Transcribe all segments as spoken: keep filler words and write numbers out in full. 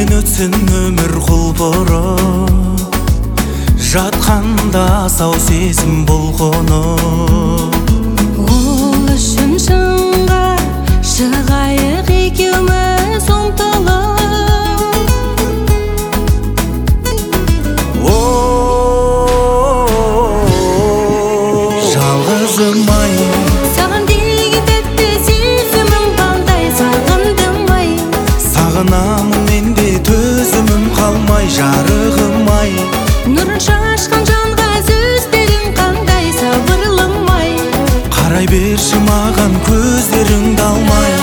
менен өтсін өмір құлпырып, жатқанда сау сезім бұлқынып. Ол үшін шыңға шығайық екеуміз ұмтылып. Жалғызым ай, Саған деген тәтті сезімім балдай сағындым ай. сағынамын мен де төзімім қалмай, жарығым ай. Нұрын шашқан жанға сөздерің қандай сабырлым ай. Қарай берші маған көздеріңді алмай.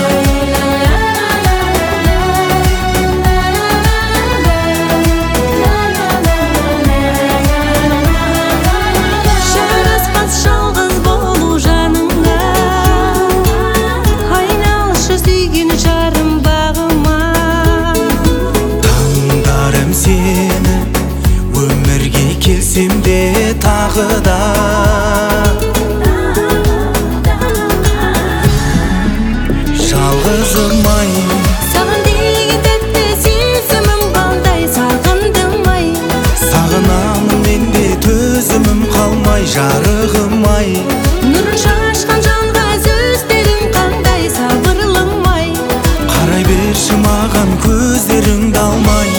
Жараспас жалғыз болу жаныңа, айналшы сүйген жарым бағыма. Таңдарым сені, өмірге келсем де тағы да. Жалғызым ай, Саған деген тәтті сезімім балдай сағындым ай. сағынамын мен де төзімім қалмай, жарығым ай. Нұрын шашқан жанға сөздерің қандай сабырлым ай. Қарай берші маған көздеріңді алмай.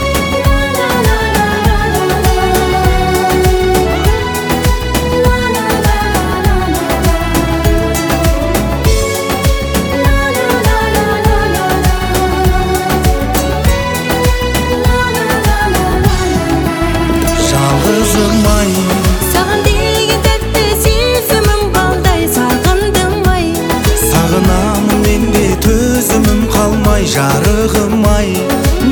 Жалғызым ай, Саған деген тәтті сезімім балдай сағындым ай. сағынамын мен де төзімім қалмай, жарығым ай.